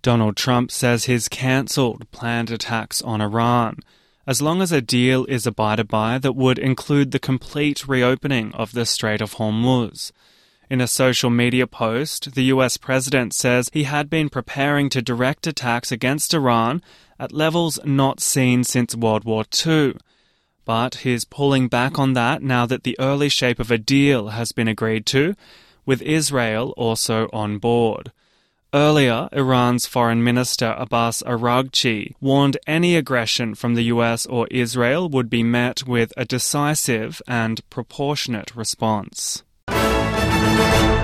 Donald Trump says he's cancelled planned attacks on Iran, as long as a deal is abided by that would include the complete reopening of the Strait of Hormuz. In a social media post, the US president says he had been preparing to direct attacks against Iran at levels not seen since World War II. But he's pulling back on that now that the early shape of a deal has been agreed to, with Israel also on board. Earlier, Iran's Foreign Minister Abbas Araghchi warned any aggression from the US or Israel would be met with a decisive and proportionate response.